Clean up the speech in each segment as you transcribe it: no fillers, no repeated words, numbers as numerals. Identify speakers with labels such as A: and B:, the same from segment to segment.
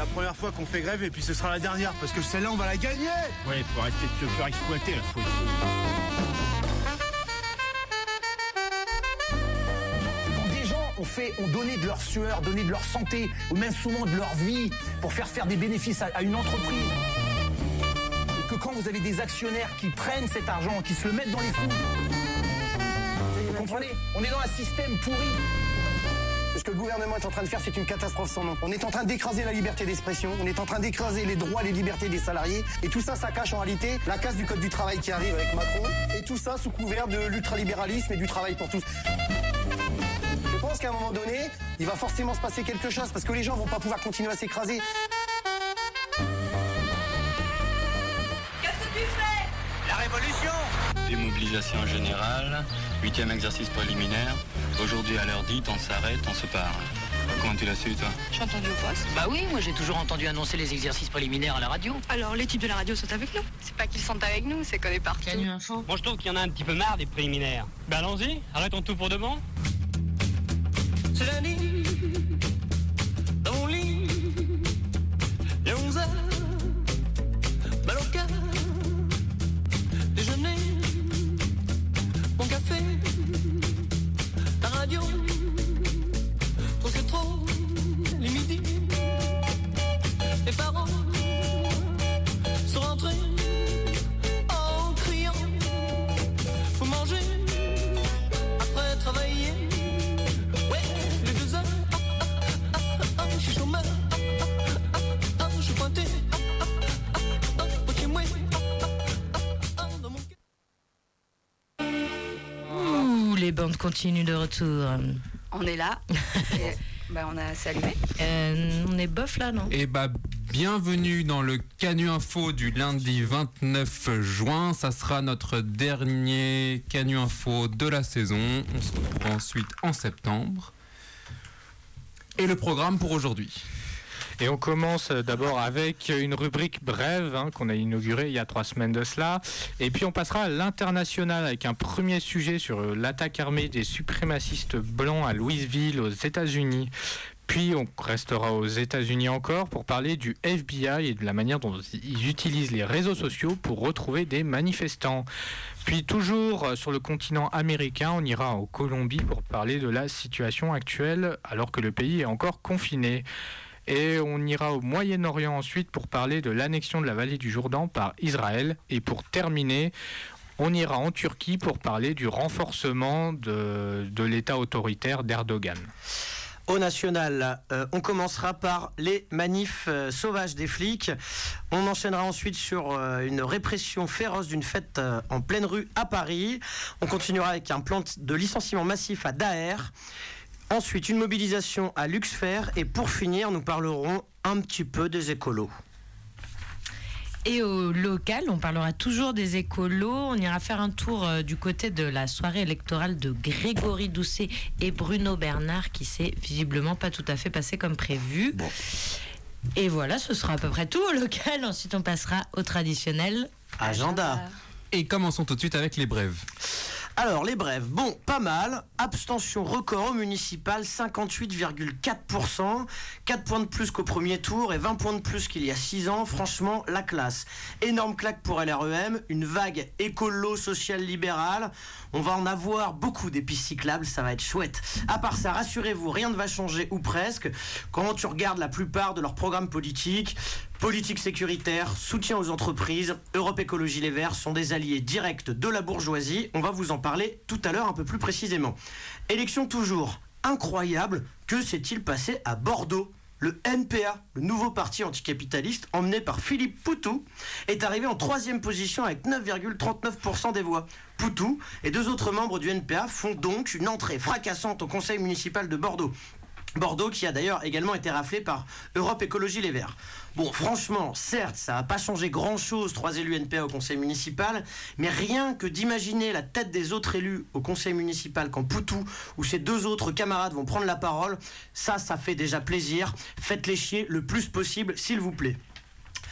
A: la première fois qu'on fait grève et puis ce sera la dernière parce que celle-là on va la gagner.
B: Ouais, faut arrêter de se faire exploiter là.
C: Des gens ont donné de leur sueur, donné de leur santé, ou même souvent de leur vie pour faire des bénéfices à une entreprise. Et que quand vous avez des actionnaires qui prennent cet argent, qui se le mettent dans les sous, vous comprenez ? On est dans un système pourri. Ce que le gouvernement est en train de faire, c'est une catastrophe sans nom. On est en train d'écraser la liberté d'expression, on est en train d'écraser les droits et les libertés des salariés. Et tout ça, ça cache en réalité la casse du code du travail qui arrive avec Macron. Et tout ça sous couvert de l'ultralibéralisme et du travail pour tous. Je pense qu'à un moment donné, il va forcément se passer quelque chose parce que les gens vont pas pouvoir continuer à s'écraser.
D: Qu'est-ce que tu fais ?
A: La révolution.
E: Démobilisation générale, 8e exercice préliminaire. Aujourd'hui à l'heure dite, on s'arrête, on se parle. Comment tu l'as su, toi ?
D: J'ai entendu au poste.
F: Bah oui, moi j'ai toujours entendu annoncer les exercices préliminaires à la radio.
D: Alors, les types de la radio sont avec nous. C'est pas qu'ils sont avec nous, c'est qu'on est partout.
F: Canu Info.
B: Moi je trouve qu'il y en a un petit peu marre des préliminaires. Ben allons-y, arrêtons tout pour demain.
G: C'est la nuit, dans mon lit, les 11 heures, mal au cœur, déjeuner, mon café, la radio, trop c'est trop, les midis, les parents sont rentrés en criant, faut manger après travailler. Les 2 heures, je suis chômeur, je suis pointé, chez moi, dans mon cœur.
H: Ouh, les bandes continuent de retour.
I: On est là. Et, on a assez allumé.
H: On est bof là, non ?
J: Eh bah, bienvenue dans le Canu Info du lundi 29 juin. Ça sera notre dernier Canu Info de la saison. On se retrouvera ensuite en septembre. Et le programme pour aujourd'hui.
K: Et on commence d'abord avec une rubrique brève qu'on a inaugurée il y a 3 semaines de cela. Et puis on passera à l'international avec un premier sujet sur l'attaque armée des suprémacistes blancs à Louisville aux États-Unis. Puis on restera aux États-Unis encore pour parler du FBI et de la manière dont ils utilisent les réseaux sociaux pour retrouver des manifestants. Puis toujours sur le continent américain, on ira en Colombie pour parler de la situation actuelle alors que le pays est encore confiné. Et on ira au Moyen-Orient ensuite pour parler de l'annexion de la vallée du Jourdain par Israël. Et pour terminer, on ira en Turquie pour parler du renforcement de l'État autoritaire d'Erdogan.
L: Au national, on commencera par les manifs sauvages des flics. On enchaînera ensuite sur une répression féroce d'une fête en pleine rue à Paris. On continuera avec un plan de licenciement massif à Daher. Ensuite, une mobilisation à Luxfer. Et pour finir, nous parlerons un petit peu des écolos.
H: Et au local, on parlera toujours des écolos. On ira faire un tour du côté de la soirée électorale de Grégory Doucet et Bruno Bernard, qui s'est visiblement pas tout à fait passé comme prévu. Bon. Et voilà, ce sera à peu près tout au local. Ensuite, on passera au traditionnel
L: agenda.
J: Et commençons tout de suite avec les brèves.
L: Alors, les brèves, bon, pas mal. Abstention record au municipal, 58,4%. 4 points de plus qu'au premier tour et 20 points de plus qu'il y a 6 ans. Franchement, la classe. Énorme claque pour LREM, une vague écolo-social-libérale. On va en avoir beaucoup des pistes cyclables, ça va être chouette. À part ça, rassurez-vous, rien ne va changer, ou presque. Quand tu regardes la plupart de leurs programmes politiques, politique sécuritaire, soutien aux entreprises, Europe Écologie Les Verts sont des alliés directs de la bourgeoisie. On va vous en parler tout à l'heure un peu plus précisément. Élection toujours. Incroyable, que s'est-il passé à Bordeaux ? Le NPA, le nouveau parti anticapitaliste, emmené par Philippe Poutou, est arrivé en 3e position avec 9,39% des voix. Poutou et 2 autres membres du NPA font donc une entrée fracassante au conseil municipal de Bordeaux. Bordeaux qui a d'ailleurs également été raflé par Europe Écologie Les Verts. Bon, franchement, certes, ça n'a pas changé grand-chose, 3 élus NPA au conseil municipal, mais rien que d'imaginer la tête des autres élus au conseil municipal quand Poutou ou ses 2 autres camarades vont prendre la parole, ça fait déjà plaisir. Faites-les chier le plus possible, s'il vous plaît.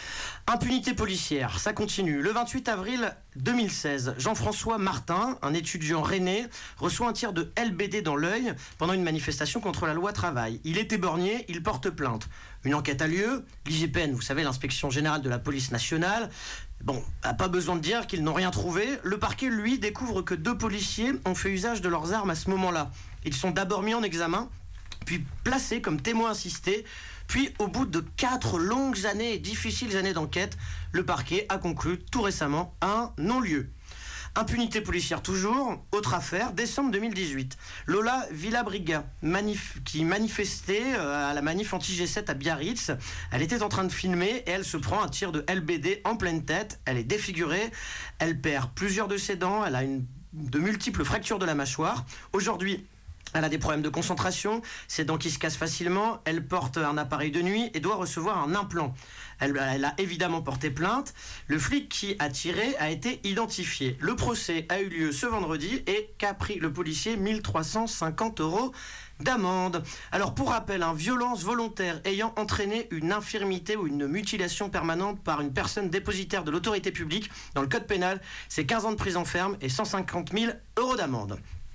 L: Impunité policière, ça continue. Le 28 avril 2016, Jean-François Martin, un étudiant rennais, reçoit un tir de LBD dans l'œil pendant une manifestation contre la loi travail. Il est éborgné, il porte plainte. Une enquête a lieu. L'IGPN, vous savez, l'inspection générale de la police nationale, pas besoin de dire qu'ils n'ont rien trouvé. Le parquet, lui, découvre que 2 policiers ont fait usage de leurs armes à ce moment-là. Ils sont d'abord mis en examen, puis placés comme témoins assistés. Puis, au bout de 4 longues années et difficiles années d'enquête, le parquet a conclu tout récemment un non-lieu. Impunité policière toujours. Autre affaire, décembre 2018. Lola Villabriga, qui manifestait à la manif anti-G7 à Biarritz. Elle était en train de filmer et elle se prend un tir de LBD en pleine tête. Elle est défigurée. Elle perd plusieurs de ses dents. Elle a de multiples fractures de la mâchoire. Aujourd'hui, elle a des problèmes de concentration, ses dents qui se cassent facilement, elle porte un appareil de nuit et doit recevoir un implant. Elle a évidemment porté plainte. Le flic qui a tiré a été identifié. Le procès a eu lieu ce vendredi et qu'a pris le policier 1 350 € d'amende. Alors pour rappel, violence volontaire ayant entraîné une infirmité ou une mutilation permanente par une personne dépositaire de l'autorité publique dans le code pénal, c'est 15 ans de prison ferme et 150 000 € d'amende.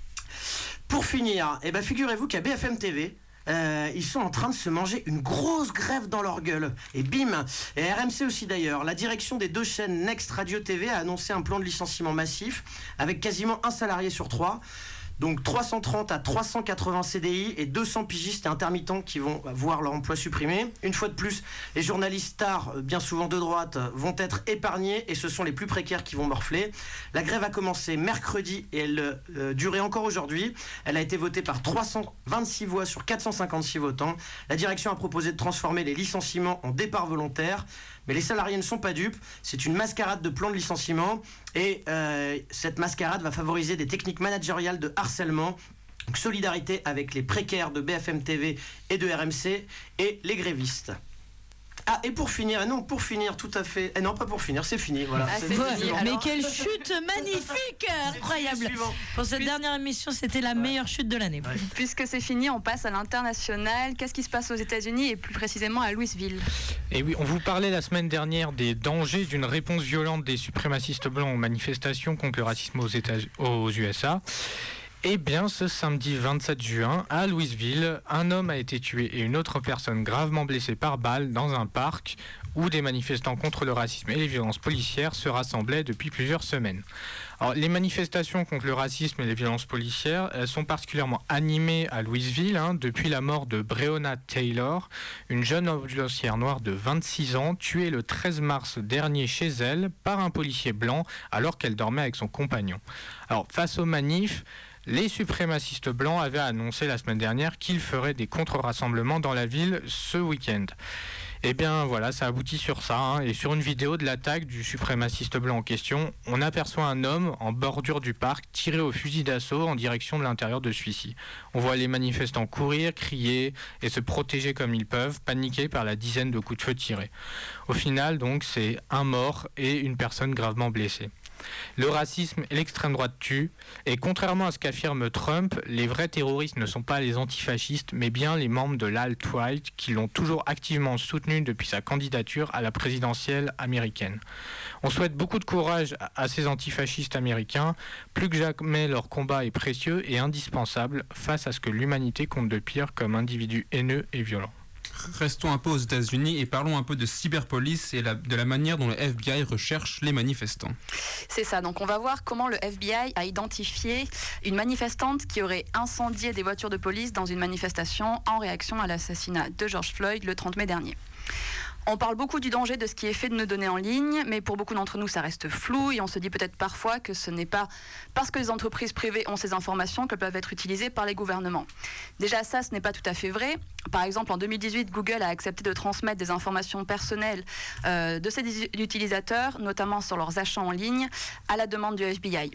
L: Pour finir, figurez-vous qu'à BFM TV, ils sont en train de se manger une grosse grève dans leur gueule. Et bim, et RMC aussi d'ailleurs, la direction des 2 chaînes Next Radio TV a annoncé un plan de licenciement massif avec quasiment un salarié sur 3. Donc 330 à 380 CDI et 200 pigistes et intermittents qui vont voir leur emploi supprimé. Une fois de plus, les journalistes stars, bien souvent de droite, vont être épargnés et ce sont les plus précaires qui vont morfler. La grève a commencé mercredi et elle durait encore aujourd'hui. Elle a été votée par 326 voix sur 456 votants. La direction a proposé de transformer les licenciements en départ volontaire. Mais les salariés ne sont pas dupes, c'est une mascarade de plan de licenciement et cette mascarade va favoriser des techniques managériales de harcèlement. Donc, solidarité avec les précaires de BFM TV et de RMC et les grévistes. Ah, et pour finir, tout à fait. Non, pas pour finir, c'est fini. Voilà.
H: C'est fini. Mais quelle chute magnifique, incroyable. Pour cette dernière émission, c'était la meilleure chute de l'année.
D: Ouais. Puisque c'est fini, on passe à l'international. Qu'est-ce qui se passe aux États-Unis et plus précisément à Louisville?
K: Et oui, on vous parlait la semaine dernière des dangers d'une réponse violente des suprémacistes blancs aux manifestations contre le racisme aux USA. Eh bien, ce samedi 27 juin, à Louisville, un homme a été tué et une autre personne gravement blessée par balle dans un parc où des manifestants contre le racisme et les violences policières se rassemblaient depuis plusieurs semaines. Alors, les manifestations contre le racisme et les violences policières sont particulièrement animées à Louisville depuis la mort de Breonna Taylor, une jeune ambulancière noire de 26 ans tuée le 13 mars dernier chez elle par un policier blanc alors qu'elle dormait avec son compagnon. Alors, face aux manifs, les suprémacistes blancs avaient annoncé la semaine dernière qu'ils feraient des contre-rassemblements dans la ville ce week-end. Eh bien voilà, ça aboutit sur ça. Et sur une vidéo de l'attaque du suprémaciste blanc en question, on aperçoit un homme en bordure du parc tiré au fusil d'assaut en direction de l'intérieur de celui-ci. On voit les manifestants courir, crier et se protéger comme ils peuvent, paniqués par la dizaine de coups de feu tirés. Au final, donc, c'est un mort et une personne gravement blessée. Le racisme et l'extrême droite tuent, et contrairement à ce qu'affirme Trump, les vrais terroristes ne sont pas les antifascistes, mais bien les membres de l'alt-right qui l'ont toujours activement soutenu depuis sa candidature à la présidentielle américaine. On souhaite beaucoup de courage à ces antifascistes américains, plus que jamais leur combat est précieux et indispensable face à ce que l'humanité compte de pire comme individus haineux et violents.
J: Restons un peu aux États-Unis et parlons un peu de cyberpolice et de la manière dont le FBI recherche les manifestants.
D: C'est ça, donc on va voir comment le FBI a identifié une manifestante qui aurait incendié des voitures de police dans une manifestation en réaction à l'assassinat de George Floyd le 30 mai dernier. On parle beaucoup du danger de ce qui est fait de nos données en ligne, mais pour beaucoup d'entre nous, ça reste flou et on se dit peut-être parfois que ce n'est pas parce que les entreprises privées ont ces informations qu'elles peuvent être utilisées par les gouvernements. Déjà, ça, ce n'est pas tout à fait vrai. Par exemple, en 2018, Google a accepté de transmettre des informations personnelles de ses utilisateurs, notamment sur leurs achats en ligne, à la demande du FBI.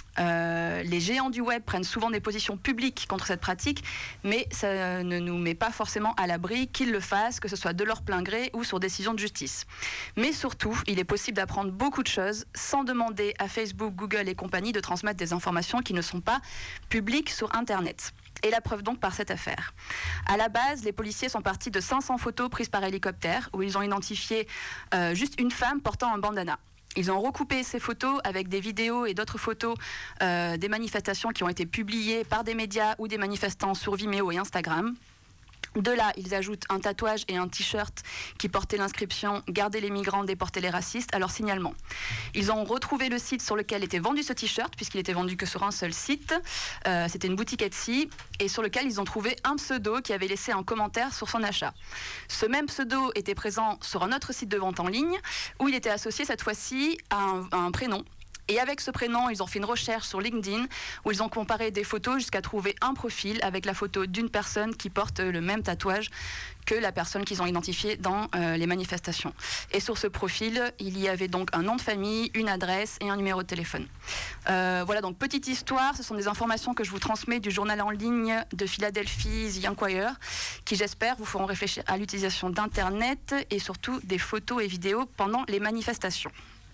D: Les géants du web prennent souvent des positions publiques contre cette pratique, mais ça ne nous met pas forcément à l'abri qu'ils le fassent, que ce soit de leur plein gré ou sur décision de justice. Mais surtout, il est possible d'apprendre beaucoup de choses sans demander à Facebook, Google et compagnie de transmettre des informations qui ne sont pas publiques sur Internet. Et la preuve donc par cette affaire. À la base, les policiers sont partis de 500 photos prises par hélicoptère, où ils ont identifié juste une femme portant un bandana. Ils ont recoupé ces photos avec des vidéos et d'autres photos des manifestations qui ont été publiées par des médias ou des manifestants sur Vimeo et Instagram. De là, ils ajoutent un tatouage et un t-shirt qui portait l'inscription « Gardez les migrants, déportez les racistes » à leur signalement. Ils ont retrouvé le site sur lequel était vendu ce t-shirt, puisqu'il était vendu que sur un seul site. C'était une boutique Etsy, et sur lequel ils ont trouvé un pseudo qui avait laissé un commentaire sur son achat. Ce même pseudo était présent sur un autre site de vente en ligne, où il était associé cette fois-ci à un prénom. Et avec ce prénom, ils ont fait une recherche sur LinkedIn où ils ont comparé des photos jusqu'à trouver un profil avec la photo d'une personne qui porte le même tatouage que la personne qu'ils ont identifiée dans les manifestations. Et sur ce profil, il y avait donc un nom de famille, une adresse et un numéro de téléphone. Voilà, donc petite histoire, ce sont des informations que je vous transmets du journal en ligne de Philadelphie, The Inquirer, qui j'espère vous feront réfléchir à l'utilisation d'Internet et surtout des photos et vidéos pendant les manifestations.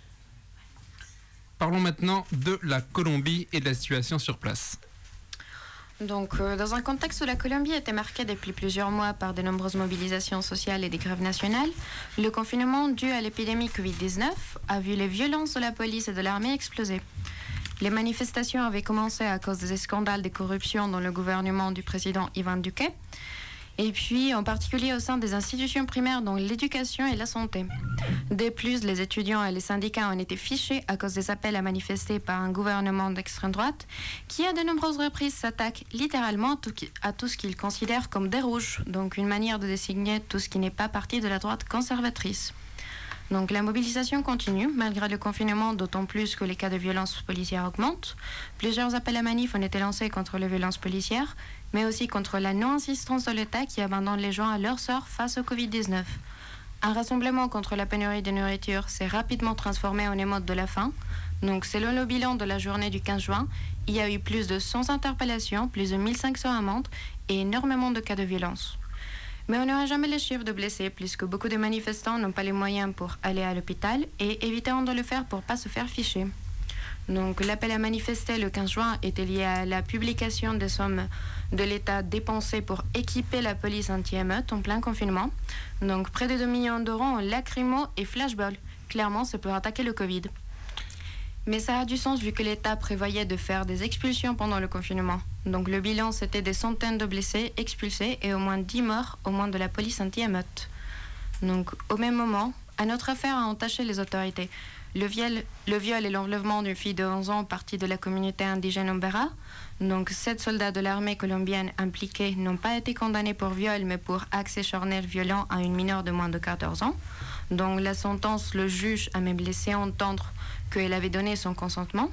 J: Parlons maintenant de la Colombie et de la situation sur place.
M: Donc, dans un contexte où la Colombie était marquée depuis plusieurs mois par de nombreuses mobilisations sociales et des grèves nationales, le confinement dû à l'épidémie Covid-19 a vu les violences de la police et de l'armée exploser. Les manifestations avaient commencé à cause des scandales de corruption dans le gouvernement du président Iván Duque, et puis en particulier au sein des institutions primaires dont l'éducation et la santé. De plus, les étudiants et les syndicats ont été fichés à cause des appels à manifester par un gouvernement d'extrême droite qui à de nombreuses reprises s'attaque littéralement à tout ce qu'ils considèrent comme des rouges, donc une manière de désigner tout ce qui n'est pas parti de la droite conservatrice. Donc la mobilisation continue malgré le confinement, d'autant plus que les cas de violences policières augmentent. Plusieurs appels à manif ont été lancés contre les violences policières, mais aussi contre la non-insistance de l'État qui abandonne les gens à leur sort face au Covid-19. Un rassemblement contre la pénurie de nourriture s'est rapidement transformé en émeute de la faim. Donc selon le bilan de la journée du 15 juin, il y a eu plus de 100 interpellations, plus de 1500 amendes et énormément de cas de violence. Mais on n'aura jamais les chiffres de blessés, puisque beaucoup de manifestants n'ont pas les moyens pour aller à l'hôpital et éviteront de le faire pour ne pas se faire ficher. Donc l'appel à manifester le 15 juin était lié à la publication des sommes de l'État dépensées pour équiper la police anti-émeute en plein confinement. Donc près de 2 millions d'euros en lacrymo et flashball. Clairement, c'est pour attaquer le Covid. Mais ça a du sens vu que l'État prévoyait de faire des expulsions pendant le confinement. Donc le bilan, c'était des centaines de blessés expulsés et au moins 10 morts au moins de la police anti-émeute. Donc au même moment, un autre affaire a entaché les autorités. Le viol et l'enlèvement d'une fille de 11 ans partie de la communauté indigène Ombera. Donc 7 soldats de l'armée colombienne impliqués n'ont pas été condamnés pour viol mais pour accès charnel violent à une mineure de moins de 14 ans. Donc la sentence, le juge a même laissé entendre qu'elle avait donné son consentement.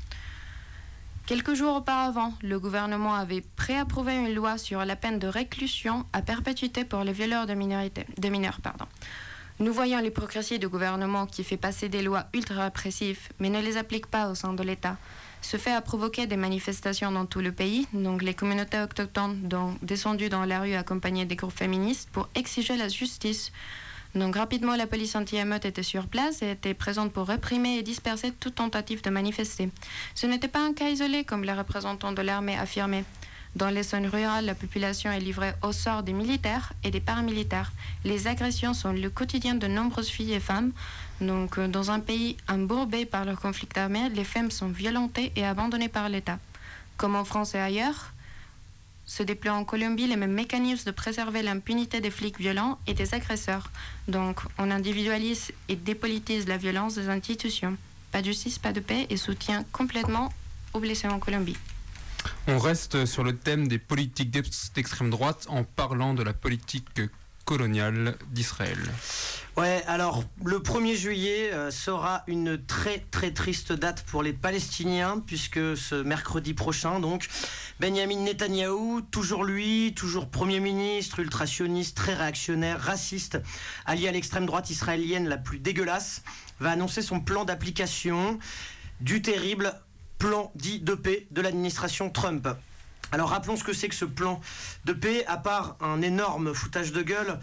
M: Quelques jours auparavant, le gouvernement avait préapprouvé une loi sur la peine de réclusion à perpétuité pour les violeurs de mineurs. Nous voyons l'hypocrisie du gouvernement qui fait passer des lois ultra répressives mais ne les applique pas au sein de l'État. Ce fait a provoqué des manifestations dans tout le pays, donc les communautés autochtones sont descendues dans la rue accompagnées des groupes féministes pour exiger la justice. Donc rapidement, la police anti-émeute était sur place et était présente pour réprimer et disperser toute tentative de manifester. Ce n'était pas un cas isolé, comme les représentants de l'armée affirmaient. Dans les zones rurales, la population est livrée au sort des militaires et des paramilitaires. Les agressions sont le quotidien de nombreuses filles et femmes. Donc, dans un pays embourbé par le conflit armé, les femmes sont violentées et abandonnées par l'État. Comme en France et ailleurs, se déploient en Colombie les mêmes mécanismes de préserver l'impunité des flics violents et des agresseurs. Donc, on individualise et dépolitise la violence des institutions. Pas de justice, pas de paix et soutien complètement aux blessés en Colombie.
J: On reste sur le thème des politiques d'extrême droite en parlant de la politique coloniale d'Israël.
L: Ouais, alors le 1er juillet sera une très très triste date pour les Palestiniens puisque ce mercredi prochain, donc, Benjamin Netanyahou, toujours lui, toujours Premier ministre, ultra-sioniste, très réactionnaire, raciste, allié à l'extrême droite israélienne la plus dégueulasse, va annoncer son plan d'application du terrible plan dit de paix de l'administration Trump. Alors rappelons ce que c'est que ce plan de paix, à part un énorme foutage de gueule.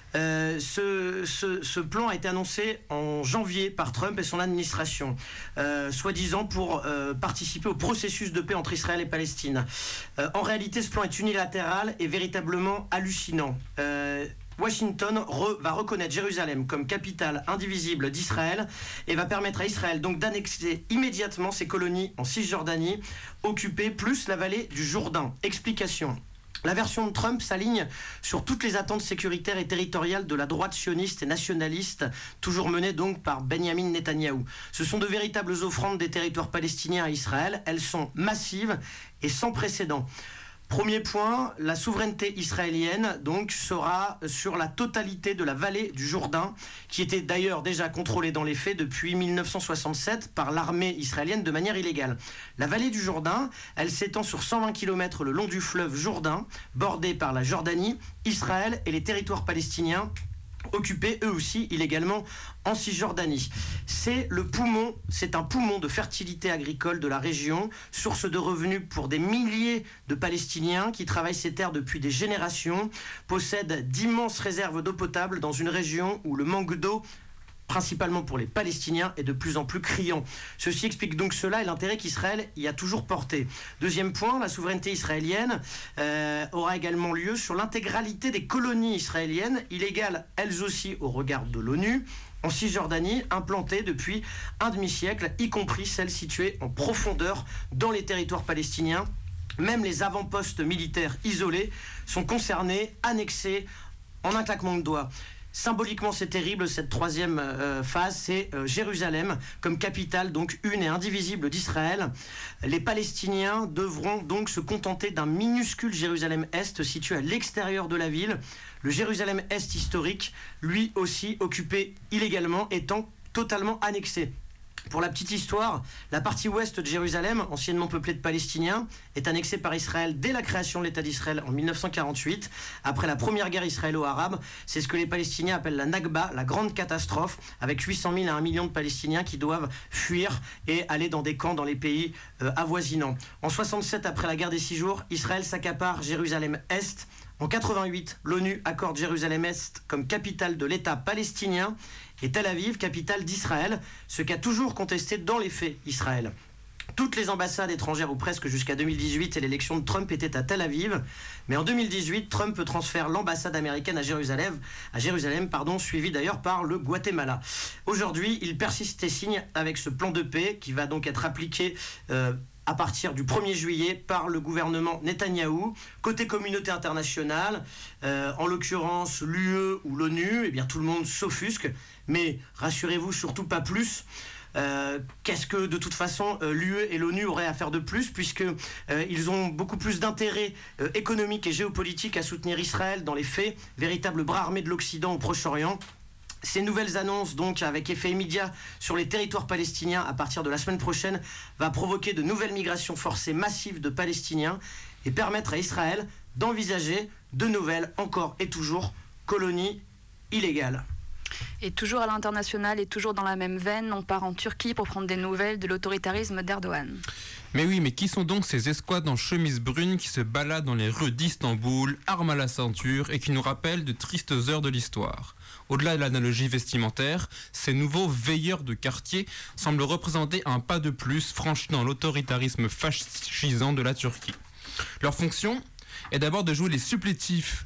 L: Ce plan a été annoncé en janvier par Trump et son administration, soi-disant pour participer au processus de paix entre Israël et Palestine. En réalité, ce plan est unilatéral et véritablement hallucinant. Washington va reconnaître Jérusalem comme capitale indivisible d'Israël et va permettre à Israël donc d'annexer immédiatement ses colonies en Cisjordanie occupées plus la vallée du Jourdain. Explication. La version de Trump s'aligne sur toutes les attentes sécuritaires et territoriales de la droite sioniste et nationaliste, toujours menée donc par Benjamin Netanyahou. Ce sont de véritables offrandes des territoires palestiniens à Israël. Elles sont massives et sans précédent. Premier point, la souveraineté israélienne donc sera sur la totalité de la vallée du Jourdain, qui était d'ailleurs déjà contrôlée dans les faits depuis 1967 par l'armée israélienne de manière illégale. La vallée du Jourdain, elle s'étend sur 120 km le long du fleuve Jourdain, bordé par la Jordanie, Israël et les territoires palestiniens occupés eux aussi illégalement en Cisjordanie. C'est un poumon de fertilité agricole de la région, source de revenus pour des milliers de Palestiniens qui travaillent ces terres depuis des générations, possèdent d'immenses réserves d'eau potable dans une région où le manque d'eau, principalement pour les Palestiniens, est de plus en plus criant. Ceci explique donc cela et l'intérêt qu'Israël y a toujours porté. Deuxième point, la souveraineté israélienne aura également lieu sur l'intégralité des colonies israéliennes, illégales elles aussi au regard de l'ONU, en Cisjordanie, implantées depuis un demi-siècle, y compris celles situées en profondeur dans les territoires palestiniens. Même les avant-postes militaires isolés sont concernés, annexés en un claquement de doigts. Symboliquement, c'est terrible, cette troisième phase, c'est Jérusalem comme capitale, donc une et indivisible d'Israël. Les Palestiniens devront donc se contenter d'un minuscule Jérusalem-Est situé à l'extérieur de la ville. Le Jérusalem-Est historique, lui aussi occupé illégalement, étant totalement annexé. Pour la petite histoire, la partie ouest de Jérusalem, anciennement peuplée de Palestiniens, est annexée par Israël dès la création de l'État d'Israël en 1948. Après la première guerre israélo-arabe, c'est ce que les Palestiniens appellent la Nakba, la grande catastrophe, avec 800 000 à 1 million de Palestiniens qui doivent fuir et aller dans des camps dans les pays avoisinants. En 67, après la guerre des 6 jours, Israël s'accapare Jérusalem-Est. En 88, l'ONU accorde Jérusalem-Est comme capitale de l'État palestinien et Tel Aviv, capitale d'Israël, ce qu'a toujours contesté dans les faits Israël. Toutes les ambassades étrangères, ou presque jusqu'à 2018 et l'élection de Trump, étaient à Tel Aviv. Mais en 2018, Trump transfère l'ambassade américaine à Jérusalem, suivi d'ailleurs par le Guatemala. Aujourd'hui, il persiste et signe avec ce plan de paix qui va donc être appliqué à partir du 1er juillet par le gouvernement Netanyahou. Côté communauté internationale, en l'occurrence l'UE ou l'ONU, eh bien tout le monde s'offusque, mais rassurez-vous, surtout pas plus. Qu'est-ce que de toute façon l'UE et l'ONU auraient à faire de plus, puisque ils ont beaucoup plus d'intérêt économique et géopolitique à soutenir Israël dans les faits, véritable bras armé de l'Occident au Proche-Orient. Ces nouvelles annonces, donc avec effet immédiat sur les territoires palestiniens à partir de la semaine prochaine, va provoquer de nouvelles migrations forcées massives de Palestiniens et permettre à Israël d'envisager de nouvelles, encore et toujours, colonies illégales.
D: Et toujours à l'international et toujours dans la même veine, on part en Turquie pour prendre des nouvelles de l'autoritarisme d'Erdogan.
J: Mais oui, mais qui sont donc ces escouades en chemise brune qui se baladent dans les rues d'Istanbul, armes à la ceinture et qui nous rappellent de tristes heures de l'histoire ? Au-delà de l'analogie vestimentaire, ces nouveaux veilleurs de quartier semblent représenter un pas de plus franchi dans l'autoritarisme fascisant de la Turquie. Leur fonction est d'abord de jouer les supplétifs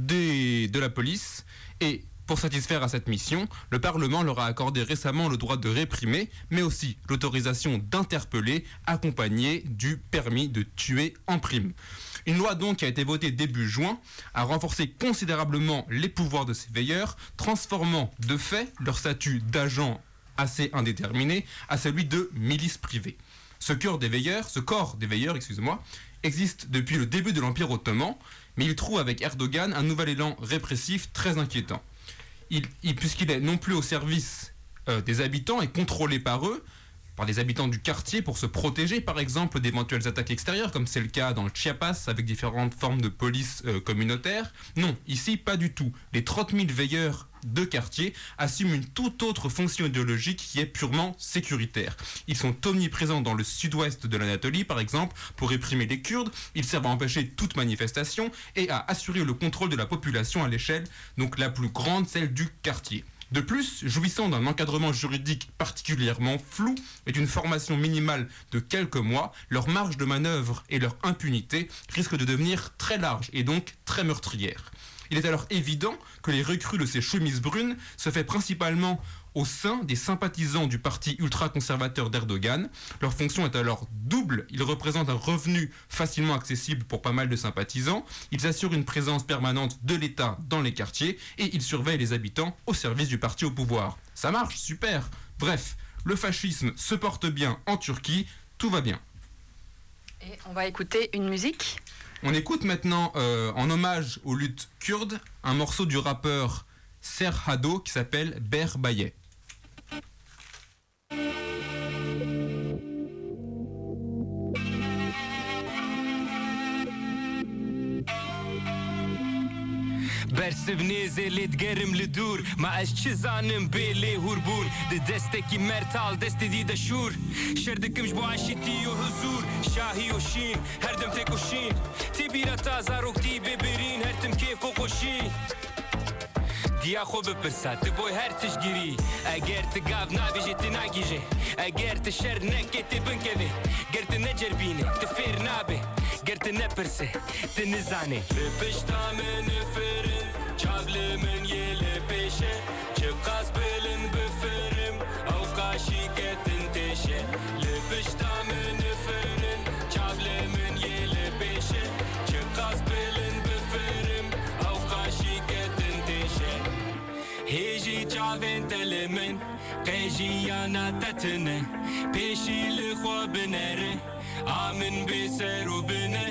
J: de la police et pour satisfaire à cette mission, le Parlement leur a accordé récemment le droit de réprimer, mais aussi l'autorisation d'interpeller, accompagnée du permis de tuer en prime. Une loi donc qui a été votée début juin a renforcé considérablement les pouvoirs de ces veilleurs, transformant de fait leur statut d'agent assez indéterminé à celui de milice privée. Ce corps des veilleurs, existe depuis le début de l'Empire ottoman, mais il trouve avec Erdogan un nouvel élan répressif très inquiétant. Puisqu'il est non plus au service des habitants et contrôlé par eux, par des habitants du quartier pour se protéger par exemple d'éventuelles attaques extérieures, comme c'est le cas dans le Chiapas avec différentes formes de police communautaire. Non, ici pas du tout. Les 30 000 veilleurs de quartier assument une toute autre fonction idéologique qui est purement sécuritaire. Ils sont omniprésents dans le sud-ouest de l'Anatolie, par exemple, pour réprimer les Kurdes. Ils servent à empêcher toute manifestation et à assurer le contrôle de la population à l'échelle, donc la plus grande, celle du quartier. De plus, jouissant d'un encadrement juridique particulièrement flou et d'une formation minimale de quelques mois, leur marge de manœuvre et leur impunité risquent de devenir très larges et donc très meurtrières. Il est alors évident que les recrues de ces chemises brunes se fait principalement au sein des sympathisants du parti ultra-conservateur d'Erdogan. Leur fonction est alors double. Ils représentent un revenu facilement accessible pour pas mal de sympathisants. Ils assurent une présence permanente de l'État dans les quartiers et ils surveillent les habitants au service du parti au pouvoir. Ça marche, super. Bref, le fascisme se porte bien en Turquie, tout va bien.
D: Et on va écouter une musique.
J: On écoute maintenant, en hommage aux luttes kurdes, un morceau du rappeur Serhado qui s'appelle Berbaye.
N: برسبني زلت قرم لدور ما اشتزانم بيلي هربون دستكي مرتال دست دي دشور شردكم جبو عشتي وهزور شاهي وشين هردم تكوشين تبيرا تازاروك دي ببرين هرتم كيف وقوشين دیا خوب پرسات بوی هر تشگیری اگر تگاف نابیجی تناگیجی اگر تشر نکتی بنکوی گر تنجربینه تفیر نابه گر تنپرسه تنزانه لپشتا من فرن چابل من یه لپشه چه قاس بلن بفرم او قاشی کتن تشه لپشتا من فرن چابل من یه لپشه چه قاس بلن بفرم او قاشی کتن تشه هیجی چاوین تلمن قیجی یانا تتنه پیشی لخوا بنره آمن بسر و بنه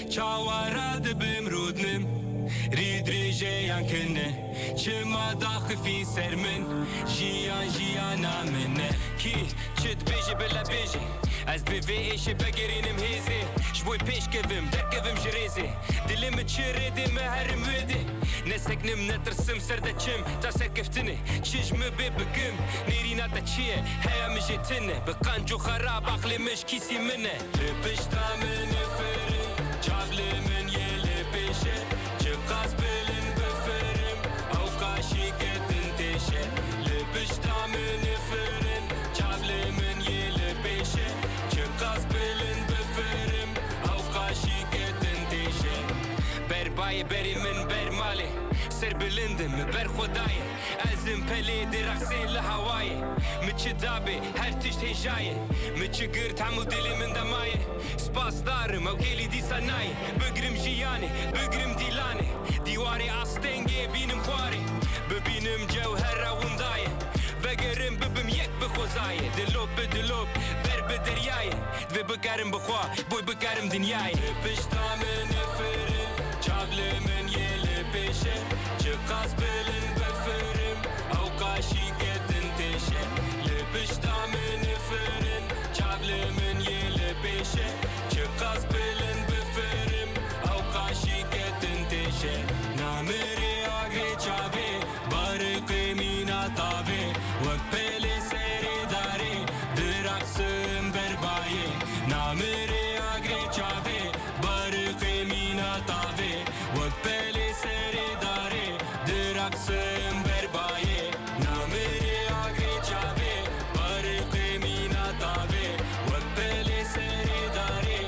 N: چاوارد بمرودنم رید ریجیان کنه چما داخفی سر من جیان آمنه کی چت بیجی بلا بیجی از بی ایش بگرینم هیزی شبوی پیش کبم در کبم جریزی دلم چره دم هرم ویدی نسکنم نترسم سردچم تا سرکفتنه چشم ببگم نیرینا تا چیه هیا مجتنه بقانجو خراب عقل مش کیسی منه لپشتا من فرن چابل من یه لپشه چه قاس بلن بفرم او قاشی کتن تشه لپشتا من فرن چابل من یه لپشه چه قاس بلن بفرم او قاشی کتن تشه بربای بری من بر ماله سر بلندم بر خدای ازم پلی درخسین لهوای مچ دابه هر تشت هجایه مچ گرت همو دلی من دمایه سپاس دارم او گلی دی سنای بگرم جیانه بگرم دیلانه دیواری آستنگه بینم خواره ببینم جوهر روندایه بگرم ببم یک بخوزایه دلوب بدلوب بر بدریایه دو بگرم بخوا بوی بگرم دنیایه پشتا من فرن چابل من یه لپشه چه قاس بلن بفرم او قاشی کتن تشه لپشتا من فرن چابل من یه لپشه چه قاس بلن بفرم او قاشی کتن تشه نامری آگری چاوه بارقی مینا تاوه وقت پلی سری داری درخسم بربایه نامری آگری چاوه بارقی مینا تاوه وقت پلی سری داری درخسم بربایه نامری آگری چاوه بارقی مینا تاوه وقت پلی سری داری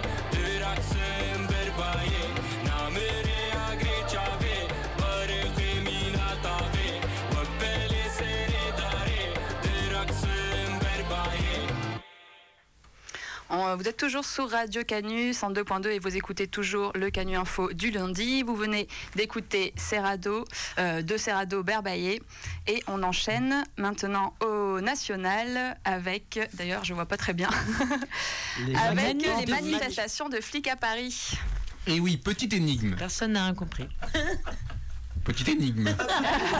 N: درخسم بربایه نامری آگری چاوه بارقی مینا تاوه وقت پلی سری داری درخسم بربایه.
D: Vous êtes toujours sur Radio Canu 102.2 et vous écoutez toujours le Canu Info du lundi. Vous venez d'écouter Serrado, de Serrado Berbaye et on enchaîne maintenant au national avec, d'ailleurs je vois pas très bien, avec les manifestations de flics à Paris.
J: Et oui, petite énigme.
H: Personne n'a rien compris.
J: Petite énigme.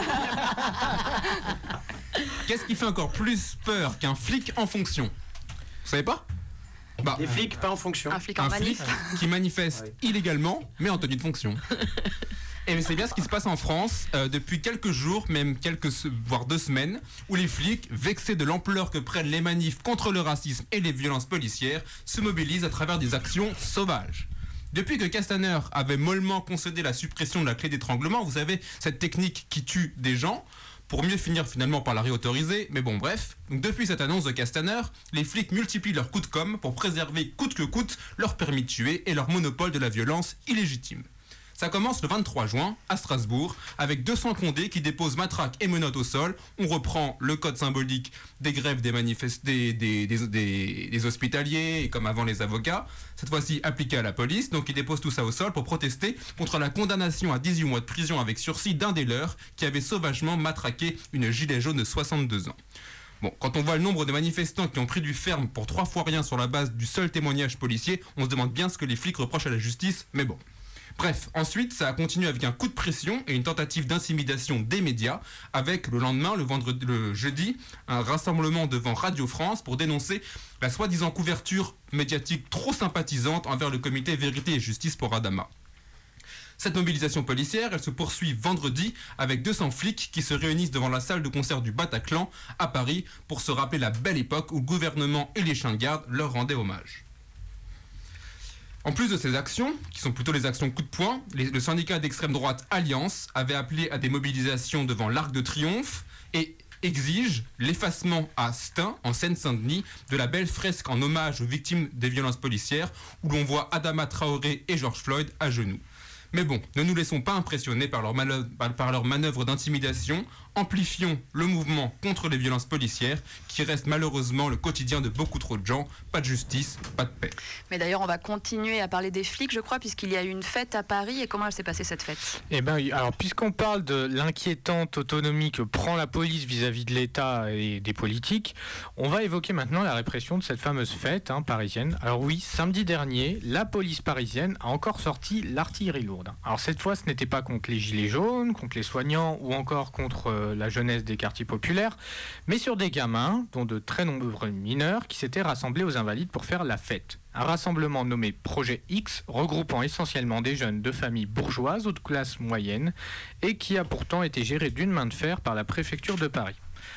J: Qu'est-ce qui fait encore plus peur qu'un flic en fonction ? savez pas?
L: Des flics pas en fonction.
D: Un flic en manif.
J: Qui manifeste illégalement, mais en tenue de fonction. Et c'est bien ce qui se passe en France depuis quelques jours, même voire 2 semaines, où les flics, vexés de l'ampleur que prennent les manifs contre le racisme et les violences policières, se mobilisent à travers des actions sauvages. Depuis que Castaner avait mollement concédé la suppression de la clé d'étranglement, vous savez, cette technique qui tue des gens, pour mieux finir finalement par la réautoriser, mais bon bref. Donc depuis cette annonce de Castaner, les flics multiplient leurs coups de com' pour préserver coûte que coûte leur permis de tuer et leur monopole de la violence illégitime. Ça commence le 23 juin, à Strasbourg, avec 200 condés qui déposent matraques et menottes au sol. On reprend le code symbolique des grèves des hospitaliers, et comme avant les avocats, cette fois-ci appliqué à la police. Donc ils déposent tout ça au sol pour protester contre la condamnation à 18 mois de prison avec sursis d'un des leurs qui avait sauvagement matraqué une gilet jaune de 62 ans. Bon, quand on voit le nombre de manifestants qui ont pris du ferme pour 3 fois rien sur la base du seul témoignage policier, on se demande bien ce que les flics reprochent à la justice, mais bon. Bref, ensuite, ça a continué avec un coup de pression et une tentative d'intimidation des médias, avec le lendemain, le jeudi, un rassemblement devant Radio France pour dénoncer la soi-disant couverture médiatique trop sympathisante envers le comité Vérité et Justice pour Adama. Cette mobilisation policière, elle se poursuit vendredi avec 200 flics qui se réunissent devant la salle de concert du Bataclan à Paris pour se rappeler la belle époque où le gouvernement et les chiens de garde leur rendaient hommage. En plus de ces actions, qui sont plutôt les actions coup de poing, le syndicat d'extrême droite Alliance avait appelé à des mobilisations devant l'Arc de Triomphe et exige l'effacement à Stein, en Seine-Saint-Denis, de la belle fresque en hommage aux victimes des violences policières où l'on voit Adama Traoré et George Floyd à genoux. Mais bon, ne nous laissons pas impressionner par leur manœuvre d'intimidation, amplifions le mouvement contre les violences policières qui reste malheureusement le quotidien de beaucoup trop de gens. Pas de justice, pas de paix.
D: Mais d'ailleurs, on va continuer à parler des flics, je crois, puisqu'il y a eu une fête à Paris. Et comment elle s'est passée cette fête ?
K: Eh bien, alors, puisqu'on parle de l'inquiétante autonomie que prend la police vis-à-vis de l'État et des politiques, on va évoquer maintenant la répression de cette fameuse fête parisienne. Alors oui, samedi dernier, la police parisienne a encore sorti l'artillerie lourde. Alors cette fois, ce n'était pas contre les gilets jaunes, contre les soignants ou encore contre la jeunesse des quartiers populaires, mais sur des gamins, dont de très nombreux mineurs, qui s'étaient rassemblés aux Invalides pour faire la fête. Un rassemblement nommé Projet X, regroupant essentiellement des jeunes de familles bourgeoises ou de classe moyenne, et qui a pourtant été géré d'une main de fer par la préfecture de Paris.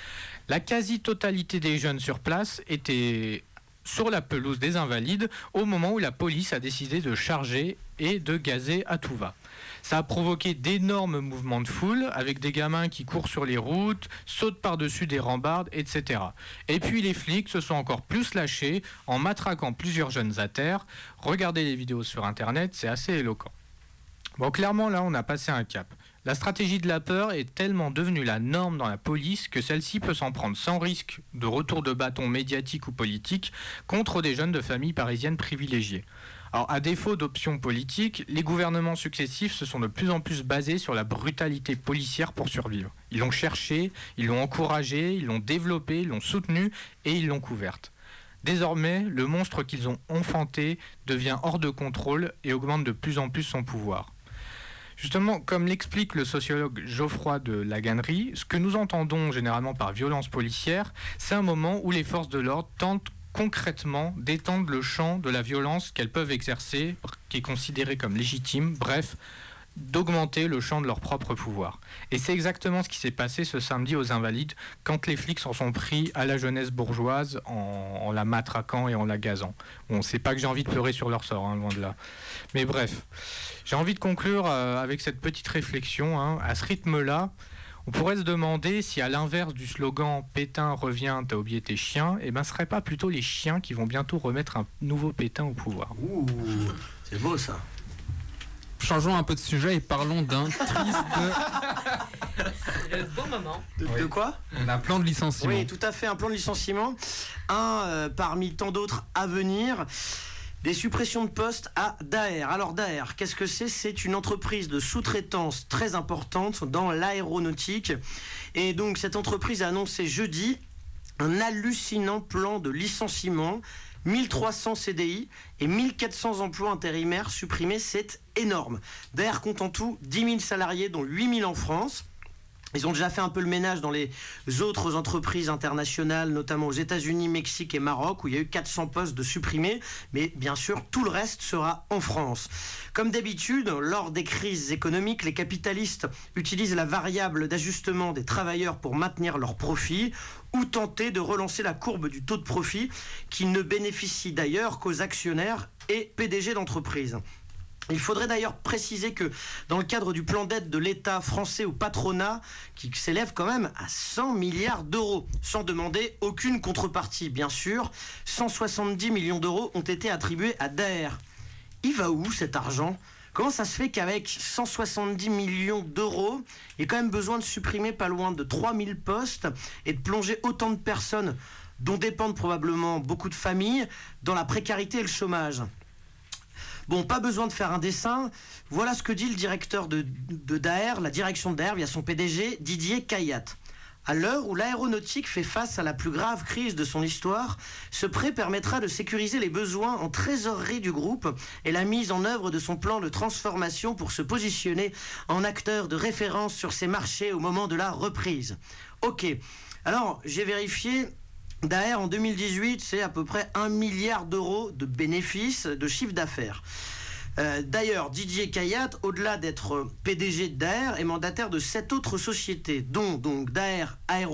K: La quasi-totalité des jeunes sur place étaient sur la pelouse des Invalides au moment où la police a décidé de charger et de gazer à tout va. Ça a provoqué d'énormes mouvements de foule avec des gamins qui courent sur les routes, sautent par-dessus des rambardes, etc. Et puis les flics se sont encore plus lâchés en matraquant plusieurs jeunes à terre. Regardez les vidéos sur internet, c'est assez éloquent. Bon, clairement là on a passé un cap. La stratégie de la peur est tellement devenue la norme dans la police que celle-ci peut s'en prendre sans risque de retour de bâton médiatique ou politique contre des jeunes de familles parisiennes privilégiées. Alors, à défaut d'options politiques, les gouvernements successifs se sont de plus en plus basés sur la brutalité policière pour survivre. Ils l'ont cherchée, ils l'ont encouragée, ils l'ont développée, ils l'ont soutenue et ils l'ont couverte. Désormais, le monstre qu'ils ont enfanté devient hors de contrôle et augmente de plus en plus son pouvoir. Justement, comme l'explique le sociologue Geoffroy de Laganerie, ce que nous entendons généralement par violence policière, c'est un moment où les forces de l'ordre tentent concrètement d'étendre le champ de la violence qu'elles peuvent exercer, qui est considérée comme légitime, bref, d'augmenter le champ de leur propre pouvoir. Et c'est exactement ce qui s'est passé ce samedi aux Invalides, quand les flics s'en sont pris à la jeunesse bourgeoise en la matraquant et en la gazant. Bon, c'est pas que j'ai envie de pleurer sur leur sort, loin de là. Mais bref, j'ai envie de conclure avec cette petite réflexion. À ce rythme-là, on pourrait se demander si à l'inverse du slogan « Pétain revient, t'as oublié tes chiens », ce ne serait pas plutôt les chiens qui vont bientôt remettre un nouveau Pétain au pouvoir.
L: Ouh, c'est beau ça.
J: Changeons un peu de sujet et parlons d'un triste...
H: C'est le beau moment.
L: De quoi ?
J: On a un plan de licenciement.
L: Oui, tout à fait, un plan de licenciement. Parmi tant d'autres à venir. Des suppressions de postes à Daher. Alors Daher, qu'est-ce que c'est ? C'est une entreprise de sous-traitance très importante dans l'aéronautique. Et donc cette entreprise a annoncé jeudi un hallucinant plan de licenciement. 1300 CDI et 1400 emplois intérimaires supprimés, c'est énorme. Daher compte en tout 10 000 salariés, dont 8 000 en France. Ils ont déjà fait un peu le ménage dans les autres entreprises internationales, notamment aux États-Unis, Mexique et Maroc, où il y a eu 400 postes de supprimés. Mais bien sûr, tout le reste sera en France. Comme d'habitude, lors des crises économiques, les capitalistes utilisent la variable d'ajustement des travailleurs pour maintenir leurs profits ou tenter de relancer la courbe du taux de profit qui ne bénéficie d'ailleurs qu'aux actionnaires et PDG d'entreprises. Il faudrait d'ailleurs préciser que dans le cadre du plan d'aide de l'État français au patronat, qui s'élève quand même à 100 milliards d'euros, sans demander aucune contrepartie, bien sûr, 170 millions d'euros ont été attribués à Daher. Il va où cet argent ? Comment ça se fait qu'avec 170 millions d'euros, il y a quand même besoin de supprimer pas loin de 3000 postes et de plonger autant de personnes, dont dépendent probablement beaucoup de familles, dans la précarité et le chômage ? Bon, pas besoin de faire un dessin. Voilà ce que dit le directeur de Daher, la direction de Daher, via son PDG, Didier Kayat. À l'heure où l'aéronautique fait face à la plus grave crise de son histoire, ce prêt permettra de sécuriser les besoins en trésorerie du groupe et la mise en œuvre de son plan de transformation pour se positionner en acteur de référence sur ces marchés au moment de la reprise. Ok, alors j'ai vérifié. Daher, en 2018, c'est à peu près 1 milliard d'euros de bénéfices de chiffre d'affaires. D'ailleurs, Didier Kayat, au-delà d'être PDG de Daher, est mandataire de 7 autres sociétés, dont donc Daher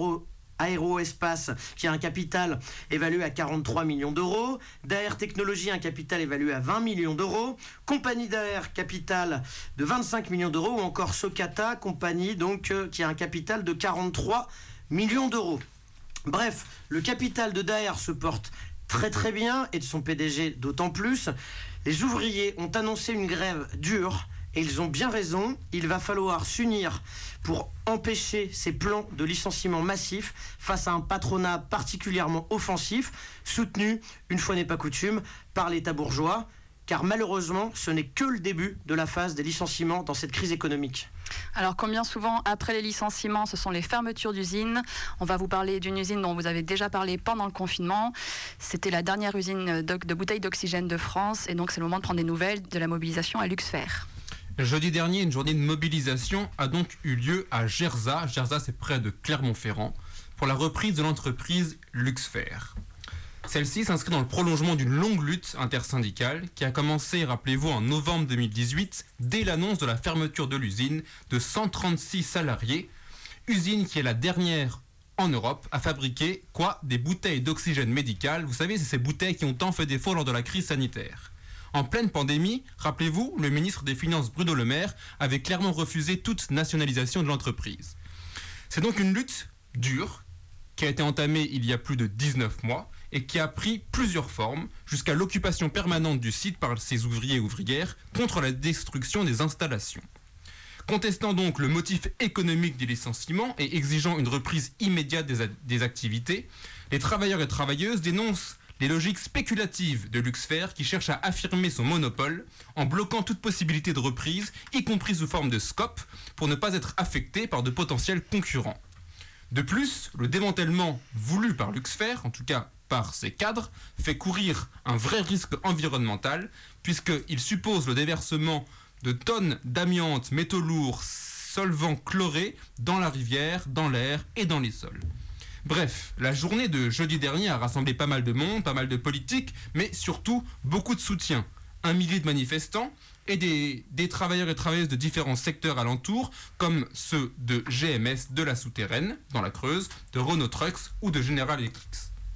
L: Aéroespace, qui a un capital évalué à 43 millions d'euros, Daher Technologies, un capital évalué à 20 millions d'euros, Compagnie Daher, capital de 25 millions d'euros, ou encore Socata, compagnie donc, qui a un capital de 43 millions d'euros. Bref, le capital de Daher se porte très très bien et de son PDG d'autant plus. Les ouvriers ont annoncé une grève dure et ils ont bien raison. Il va falloir s'unir pour empêcher ces plans de licenciement massifs face à un patronat particulièrement offensif, soutenu, une fois n'est pas coutume, par l'État bourgeois. Car malheureusement, ce n'est que le début de la phase des licenciements dans cette crise économique.
D: Alors combien souvent après les licenciements, ce sont les fermetures d'usines. On va vous parler d'une usine dont vous avez déjà parlé pendant le confinement. C'était la dernière usine de bouteilles d'oxygène de France et donc c'est le moment de prendre des nouvelles de la mobilisation à Luxfer.
J: Jeudi dernier, une journée de mobilisation a donc eu lieu à Gerzat. Gerzat, c'est près de Clermont-Ferrand, pour la reprise de l'entreprise Luxfer. Celle-ci s'inscrit dans le prolongement d'une longue lutte intersyndicale qui a commencé, rappelez-vous, en novembre 2018, dès l'annonce de la fermeture de l'usine de 136 salariés, usine qui est la dernière en Europe à fabriquer, des bouteilles d'oxygène médical. Vous savez, c'est ces bouteilles qui ont tant fait défaut lors de la crise sanitaire. En pleine pandémie, rappelez-vous, le ministre des Finances Bruno Le Maire avait clairement refusé toute nationalisation de l'entreprise. C'est donc une lutte dure qui a été entamée il y a plus de 19 mois et qui a pris plusieurs formes, jusqu'à l'occupation permanente du site par ses ouvriers et ouvrières contre la destruction des installations. Contestant donc le motif économique des licenciements et exigeant une reprise immédiate des activités, les travailleurs et travailleuses dénoncent les logiques spéculatives de Luxfer qui cherche à affirmer son monopole en bloquant toute possibilité de reprise, y compris sous forme de SCOP, pour ne pas être affecté par de potentiels concurrents. De plus, le démantèlement voulu par Luxfer, en tout cas par ses cadres, fait courir un vrai risque environnemental puisqu'il suppose le déversement de tonnes d'amiante, métaux lourds, solvants chlorés dans la rivière, dans l'air et dans les sols. Bref, la journée de jeudi dernier a rassemblé pas mal de monde, pas mal de politiques, mais surtout beaucoup de soutien. 1 millier de manifestants et des travailleurs et travailleuses de différents secteurs alentours, comme ceux de GMS, de la Souterraine, dans la Creuse, de Renault Trucks ou de General Electric.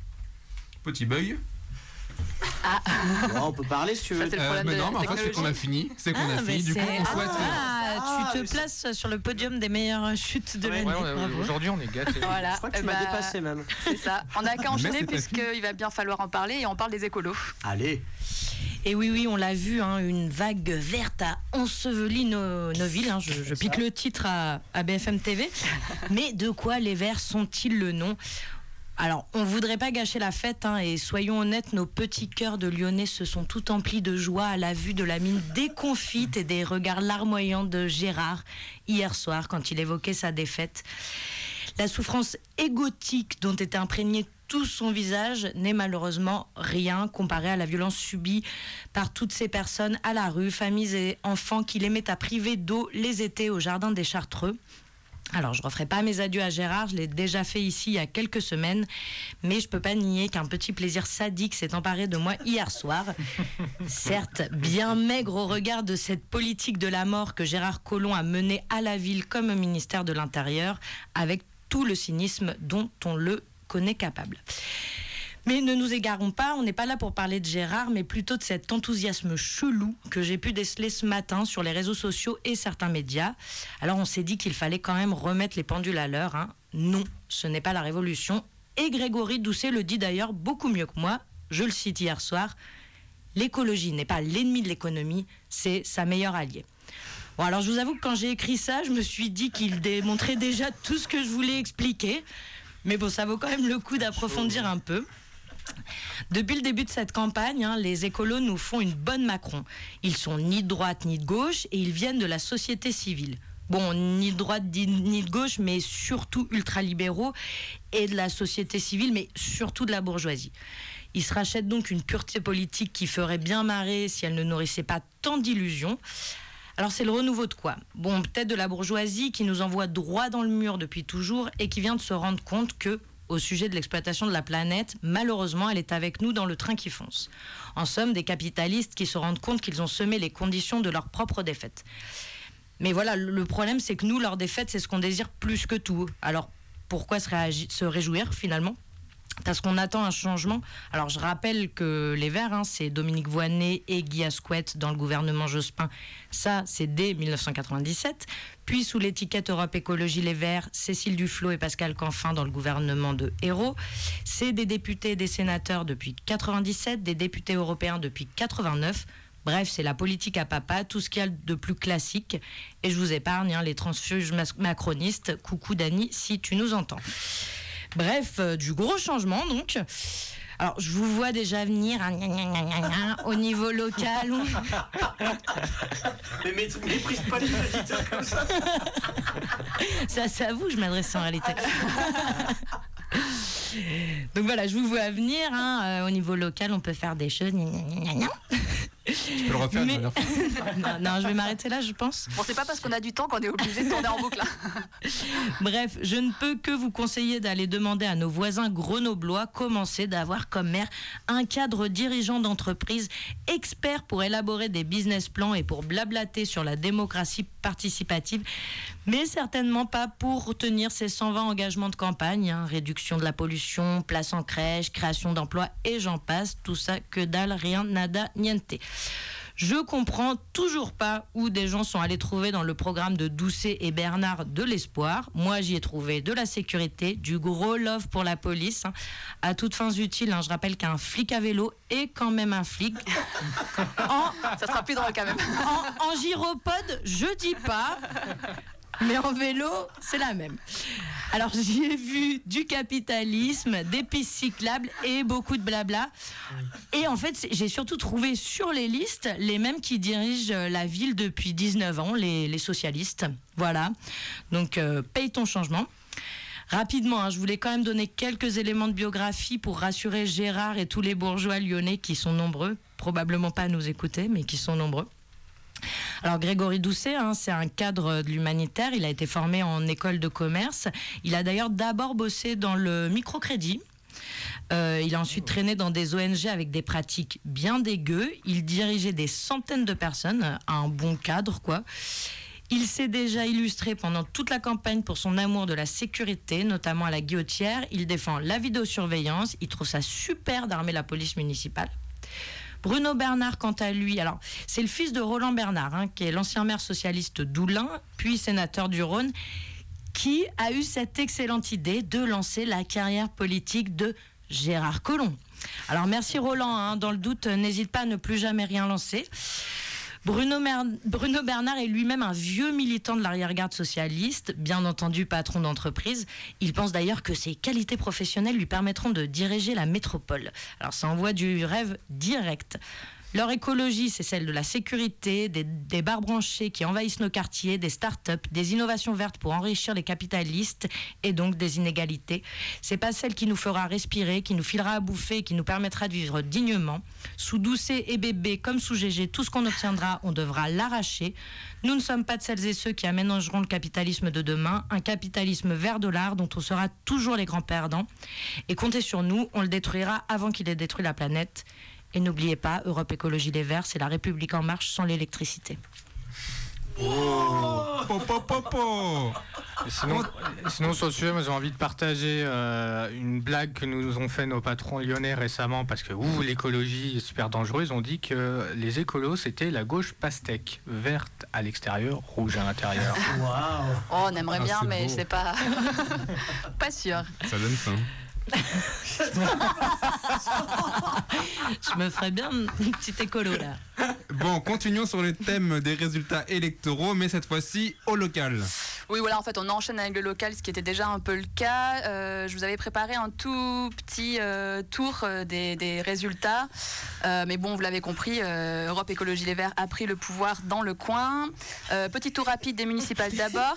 J: Petit beuil.
L: On peut parler si tu veux.
J: Mais non, mais en fait, c'est qu'on a fini. Du coup, on souhaite.
H: Tu te places sur le podium des meilleures chutes de l'année.
K: Aujourd'hui, on est gâtés.
D: Voilà.
L: Je crois que tu m'as dépassé même.
D: C'est ça. On n'a qu'à enchaîner puisqu'il va bien falloir en parler et on parle des écolos.
L: Allez.
H: Et oui, on l'a vu, une vague verte a enseveli nos villes. Je pique le titre à BFM TV. Mais de quoi les Verts sont-ils le nom ? Alors, on voudrait pas gâcher la fête, et soyons honnêtes, nos petits cœurs de Lyonnais se sont tout emplis de joie à la vue de la mine déconfite et des regards larmoyants de Gérard hier soir quand il évoquait sa défaite. La souffrance égotique dont était imprégné tout son visage n'est malheureusement rien comparé à la violence subie par toutes ces personnes à la rue, familles et enfants qu'il aimait à priver d'eau les étés au jardin des Chartreux. Alors, je ne referai pas mes adieux à Gérard, je l'ai déjà fait ici il y a quelques semaines, mais je ne peux pas nier qu'un petit plaisir sadique s'est emparé de moi hier soir. Certes, bien maigre au regard de cette politique de la mort que Gérard Collomb a menée à la ville comme au ministère de l'Intérieur, avec tout le cynisme dont on le connaît capable. Mais ne nous égarons pas, on n'est pas là pour parler de Gérard, mais plutôt de cet enthousiasme chelou que j'ai pu déceler ce matin sur les réseaux sociaux et certains médias. Alors on s'est dit qu'il fallait quand même remettre les pendules à l'heure. Non, ce n'est pas la révolution. Et Grégory Doucet le dit d'ailleurs beaucoup mieux que moi. Je le cite hier soir. L'écologie n'est pas l'ennemi de l'économie, c'est sa meilleure alliée. Bon, alors je vous avoue que quand j'ai écrit ça, je me suis dit qu'il démontrait déjà tout ce que je voulais expliquer. Mais bon, ça vaut quand même le coup d'approfondir un peu. Depuis le début de cette campagne, les écolos nous font une bonne Macron. Ils sont ni de droite ni de gauche et ils viennent de la société civile. Bon, ni de droite ni de gauche, mais surtout ultralibéraux et de la société civile, mais surtout de la bourgeoisie. Ils se rachètent donc une pureté politique qui ferait bien marrer si elle ne nourrissait pas tant d'illusions. Alors c'est le renouveau de quoi ? Bon, peut-être de la bourgeoisie qui nous envoie droit dans le mur depuis toujours et qui vient de se rendre compte que, au sujet de l'exploitation de la planète, malheureusement, elle est avec nous dans le train qui fonce. En somme, des capitalistes qui se rendent compte qu'ils ont semé les conditions de leur propre défaite. Mais voilà, le problème, c'est que nous, leur défaite, c'est ce qu'on désire plus que tout. Alors, pourquoi se réjouir, finalement ? Parce qu'on attend un changement. Alors, je rappelle que les Verts, c'est Dominique Voynet et Guy Asquette dans le gouvernement Jospin. Ça, c'est dès 1997. Puis, sous l'étiquette Europe Écologie Les Verts, Cécile Duflot et Pascal Canfin dans le gouvernement de Hérault. C'est des députés et des sénateurs depuis 97, des députés européens depuis 89. Bref, c'est la politique à papa, tout ce qu'il y a de plus classique. Et je vous épargne les transfuges macronistes. Coucou Dany, si tu nous entends. Bref, du gros changement donc. Alors, je vous vois déjà venir au niveau local.
L: Mais méprise pas les auditeurs comme ça.
H: C'est à vous que je m'adresse en réalité. Donc voilà, je vous vois venir. Au niveau local, on peut faire des choses.
J: Tu peux le refaire.
H: Mais... non, je vais m'arrêter là, je pense.
D: Bon, c'est pas parce qu'on a du temps qu'on est obligé de tourner en boucle.
H: Bref, je ne peux que vous conseiller d'aller demander à nos voisins grenoblois comment c'est d'avoir comme maire un cadre dirigeant d'entreprise expert pour élaborer des business plans et pour blablater sur la démocratie participative, mais certainement pas pour tenir ses 120 engagements de campagne, réduction de la pollution, place en crèche, création d'emplois et j'en passe, tout ça que dalle, rien, nada, niente. Je comprends toujours pas où des gens sont allés trouver dans le programme de Doucet et Bernard de l'espoir. Moi, j'y ai trouvé de la sécurité, du gros love pour la police, à toutes fins utiles. Je rappelle qu'un flic à vélo est quand même un flic.
D: Ça sera plus drôle quand même.
H: En gyropode, je dis pas. Mais en vélo, c'est la même. Alors, j'y ai vu du capitalisme, des pistes cyclables et beaucoup de blabla. Et en fait, j'ai surtout trouvé sur les listes les mêmes qui dirigent la ville depuis 19 ans, les socialistes. Voilà. Donc, paye ton changement. Rapidement, je voulais quand même donner quelques éléments de biographie pour rassurer Gérard et tous les bourgeois lyonnais qui sont nombreux. Probablement pas à nous écouter, mais qui sont nombreux. Alors Grégory Doucet, c'est un cadre de l'humanitaire, il a été formé en école de commerce, il a d'ailleurs d'abord bossé dans le microcrédit, il a ensuite traîné dans des ONG avec des pratiques bien dégueu, il dirigeait des centaines de personnes, un bon cadre quoi. Il s'est déjà illustré pendant toute la campagne pour son amour de la sécurité, notamment à la Guillotière, il défend la vidéosurveillance, il trouve ça super d'armer la police municipale. Bruno Bernard, quant à lui, alors c'est le fils de Roland Bernard, qui est l'ancien maire socialiste d'Oulin, puis sénateur du Rhône, qui a eu cette excellente idée de lancer la carrière politique de Gérard Collomb. Alors merci Roland, dans le doute, n'hésite pas à ne plus jamais rien lancer. Bruno Bernard est lui-même un vieux militant de l'arrière-garde socialiste, bien entendu patron d'entreprise. Il pense d'ailleurs que ses qualités professionnelles lui permettront de diriger la métropole. Alors ça envoie du rêve direct. Leur écologie, c'est celle de la sécurité, des bars branchés qui envahissent nos quartiers, des start-up, des innovations vertes pour enrichir les capitalistes et donc des inégalités. C'est pas celle qui nous fera respirer, qui nous filera à bouffer et qui nous permettra de vivre dignement. Sous Doucet et Bébé, comme sous GG, tout ce qu'on obtiendra, on devra l'arracher. Nous ne sommes pas de celles et ceux qui aménageront le capitalisme de demain, un capitalisme vert-dollar dont on sera toujours les grands perdants. Et comptez sur nous, on le détruira avant qu'il ait détruit la planète. Et n'oubliez pas, Europe Écologie Les Verts, c'est la République en marche sans l'électricité.
J: Oh, po.
K: Sinon, sur le sujet, moi j'ai envie de partager une blague que nous ont fait nos patrons lyonnais récemment parce que l'écologie est super dangereuse. Ils ont dit que les écolos c'était la gauche pastèque, verte à l'extérieur, rouge à l'intérieur.
L: Waouh.
D: Oh, on aimerait bien,
J: c'est
D: mais
J: beau.
D: c'est pas pas sûr.
J: Ça donne faim.
H: Je me ferais bien une petite écolo là.
J: Bon, continuons sur le thème des résultats électoraux, mais cette fois-ci au local.
D: Oui, voilà, en fait, on enchaîne avec le local, ce qui était déjà un peu le cas. Je vous avais préparé un tout petit tour des résultats. Mais bon, vous l'avez compris, Europe Écologie Les Verts a pris le pouvoir dans le coin. Petit tour rapide des municipales d'abord.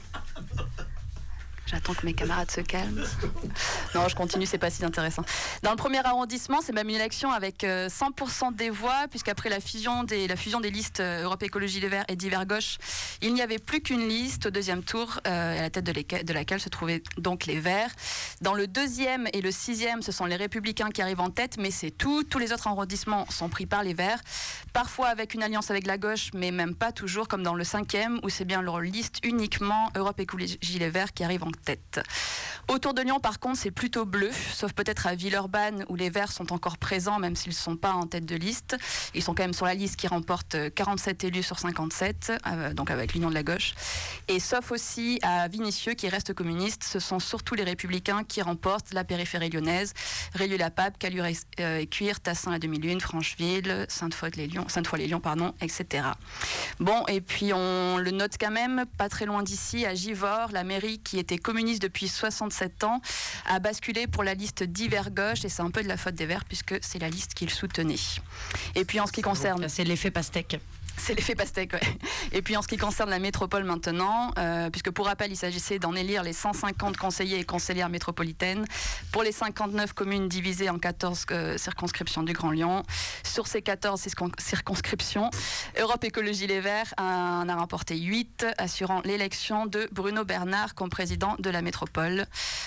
D: J'attends que mes camarades se calment. Non, je continue, c'est pas si intéressant. Dans le premier arrondissement, c'est même une élection avec 100% des voix, puisqu'après la fusion des listes Europe Écologie Les Verts et Divers Gauche, il n'y avait plus qu'une liste au deuxième tour, à la tête de laquelle se trouvaient donc les Verts. Dans le deuxième et le sixième, ce sont les Républicains qui arrivent en tête, mais c'est tout. Tous les autres arrondissements sont pris par les Verts, parfois avec une alliance avec la gauche, mais même pas toujours, comme dans le cinquième, où c'est bien leur liste uniquement Europe Écologie Les Verts qui arrive en tête. Autour de Lyon, par contre, c'est plutôt bleu, sauf peut-être à Villeurbanne où les Verts sont encore présents, même s'ils ne sont pas en tête de liste. Ils sont quand même sur la liste qui remporte 47 élus sur 57, donc avec l'Union de la gauche. Et sauf aussi à Vinicieux, qui reste communiste, ce sont surtout les Républicains qui remportent la périphérie lyonnaise, Rélieu-la-Pape, Caluire-et-Cuire, Tassin-la-Demi-Lune, Francheville, Sainte-Foy-les-Lyons, etc. Bon, et puis on le note quand même, pas très loin d'ici, à Givors, la mairie qui était communiste depuis 67 ans a basculé pour la liste Divers Gauche, et c'est un peu de la faute des Verts puisque c'est la liste qu'ils soutenaient. Et puis en ce qui concerne...
H: C'est l'effet pastèque.
D: C'est l'effet pastèque, ouais. Et puis en ce qui concerne la métropole maintenant, puisque pour rappel, il s'agissait d'en élire les 150 conseillers et conseillères métropolitaines pour les 59 communes divisées en 14 circonscriptions du Grand Lyon. Sur ces 14 circonscriptions, Europe Écologie Les Verts en a remporté 8, assurant l'élection de Bruno Bernard comme président de la métropole.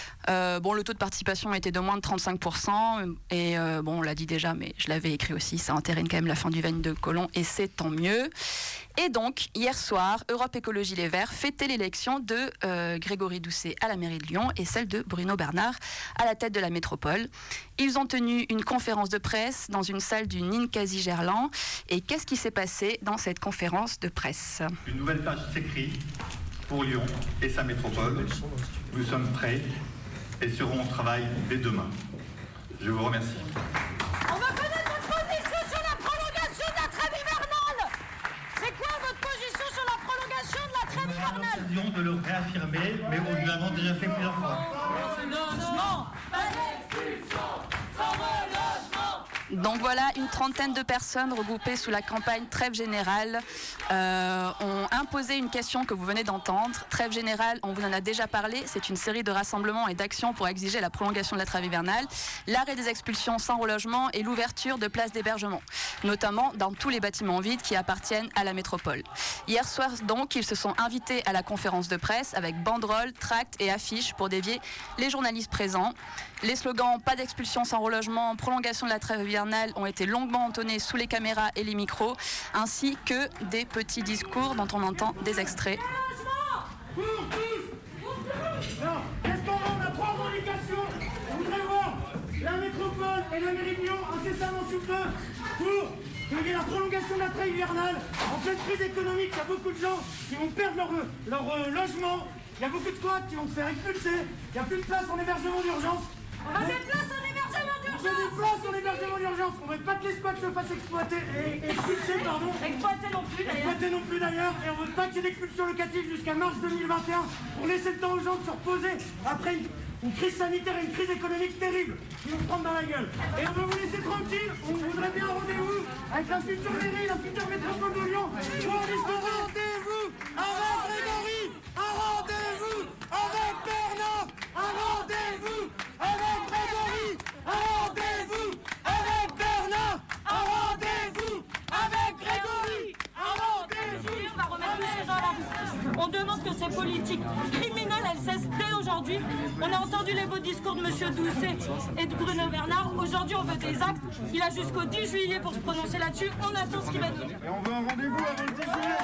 D: Le taux de participation était de moins de 35%, et on l'a dit déjà, mais je l'avais écrit aussi, ça entérine quand même la fin du règne de Colomb, et c'est tant mieux. Et donc, hier soir, Europe Écologie Les Verts fêtait l'élection de Grégory Doucet à la mairie de Lyon et celle de Bruno Bernard à la tête de la métropole. Ils ont tenu une conférence de presse dans une salle du Ninkasi Gerland. Et qu'est-ce qui s'est passé dans cette conférence de presse ?
O: Une nouvelle page s'écrit pour Lyon et sa métropole. Nous sommes prêts et serons au travail dès demain. Je vous remercie.
P: On veut connaître votre position sur la prolongation de la trêve hivernale. C'est quoi votre position sur la prolongation de la trêve hivernale?
O: Nous avons de le réaffirmer, mais nous l'avons déjà fait plusieurs fois.
P: Non, pas d'expulsion, sans relogement.
D: Donc voilà, une trentaine de personnes regroupées sous la campagne Trêve Générale ont imposé une question que vous venez d'entendre. Trêve Générale, on vous en a déjà parlé, c'est une série de rassemblements et d'actions pour exiger la prolongation de la trêve hivernale, l'arrêt des expulsions sans relogement et l'ouverture de places d'hébergement, notamment dans tous les bâtiments vides qui appartiennent à la métropole. Hier soir donc, ils se sont invités à la conférence de presse avec banderoles, tracts et affiches pour dévier les journalistes présents. Les slogans « Pas d'expulsion sans relogement »,« Prolongation de la trêve hivernale » ont été longuement entonnés sous les caméras et les micros, ainsi que des petits discours dont on entend des extraits.
P: Pour tous. Non, qu'est-ce qu'on veut? On a trois revendications. On voudrait voir la métropole et la mairie de Lyon incessamment sous feu pour qu'il y ait la prolongation de la trêve hivernale. En pleine crise économique, il y a beaucoup de gens qui vont perdre leur logement. Il y a beaucoup de squats qui vont se faire expulser. Il n'y a plus de place en hébergement d'urgence. On veut des places en hébergement d'urgence. On veut des places en hébergement d'urgence. On veut pas que les squats se fassent exploiter et expulser, pardon. Exploiter non plus d'ailleurs. Exploiter non plus d'ailleurs. Et on veut pas qu'il y ait d'expulsion locative jusqu'à mars 2021 pour laisser le temps aux gens de se reposer après une crise sanitaire et une crise économique terrible qui nous prennent dans la gueule. Et on veut vous laisser tranquille, on voudrait bien un rendez-vous avec la future mairie, la future métropole de Lyon. Rendez-vous avec Grégory, un rendez-vous avec Bernard, un rendez-vous avec Grégory, un rendez-vous avec Bernard, un rendez-vous avec Grégory, un rendez-vous.
Q: On va remettre tous ces gens-là. On demande que ces politiques criminelles, elles cessent dès aujourd'hui. On a entendu les beaux discours de M. Doucet et de Bruno Bernard. Aujourd'hui, on veut des actes. Il a jusqu'au 10 juillet pour se prononcer là-dessus. On attend ce qu'il va dire.
P: Et on veut un rendez-vous avant le 10 juillet.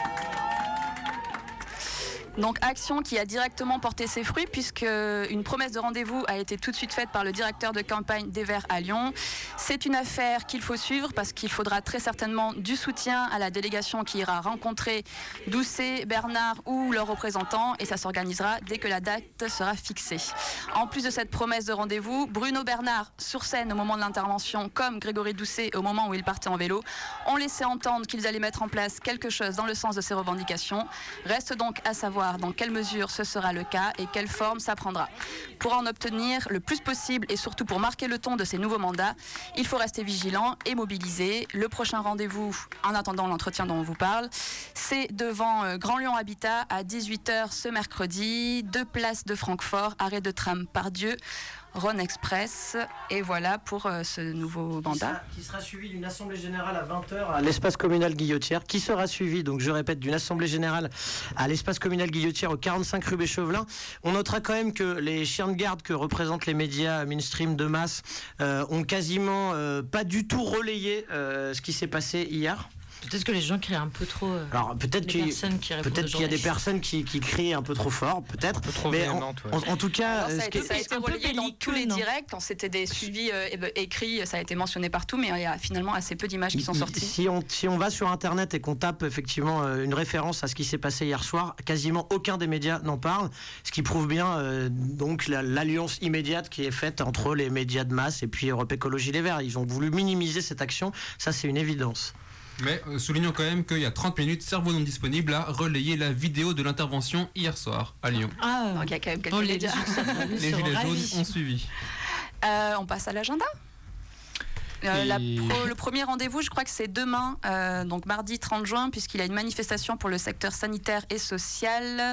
D: Donc action qui a directement porté ses fruits puisque une promesse de rendez-vous a été tout de suite faite par le directeur de campagne des Verts à Lyon. C'est une affaire qu'il faut suivre parce qu'il faudra très certainement du soutien à la délégation qui ira rencontrer Doucet, Bernard ou leurs représentants et ça s'organisera dès que la date sera fixée. En plus de cette promesse de rendez-vous, Bruno Bernard sur scène au moment de l'intervention comme Grégory Doucet au moment où il partait en vélo ont laissé entendre qu'ils allaient mettre en place quelque chose dans le sens de ces revendications. Reste donc à savoir dans quelle mesure ce sera le cas et quelle forme ça prendra. Pour en obtenir le plus possible et surtout pour marquer le ton de ces nouveaux mandats, il faut rester vigilant et mobilisé. Le prochain rendez-vous, en attendant l'entretien dont on vous parle, c'est devant Grand Lyon Habitat à 18h ce mercredi, 2 places de Francfort, arrêt de tram Pardieu, Rhône Express. Et voilà pour ce nouveau mandat.
L: Qui sera suivi d'une assemblée générale à 20h à l'espace communal Guillotière. Qui sera suivi, donc je répète, d'une assemblée générale à l'espace communal Guillotière au 45 rue Béchevelin. On notera quand même que les chiens de garde que représentent les médias mainstream de masse ont quasiment pas du tout relayé ce qui s'est passé hier.
H: Peut-être que les gens crient un peu trop.
L: Alors peut-être qu'il y a des personnes qui crient un peu trop fort, peut-être.
K: Mais
L: en tout cas,
D: alors, ça a été relayé dans tous les directs. Quand c'était des suivis écrits, ça a été mentionné partout, mais il y a finalement assez peu d'images qui sont sorties.
L: Si on va sur Internet et qu'on tape effectivement une référence à ce qui s'est passé hier soir, quasiment aucun des médias n'en parle, ce qui prouve bien donc l'alliance immédiate qui est faite entre les médias de masse et puis Europe Écologie Les Verts. Ils ont voulu minimiser cette action, ça c'est une évidence.
J: Mais soulignons quand même qu'il y a 30 minutes, cerveau non disponible a relayé la vidéo de l'intervention hier soir à Lyon.
D: Donc il y a quand même quelques médias.
J: Les gilets jaunes ont suivi.
D: On passe à l'agenda. Le premier rendez-vous, je crois que c'est demain, donc mardi 30 juin, puisqu'il y a une manifestation pour le secteur sanitaire et social.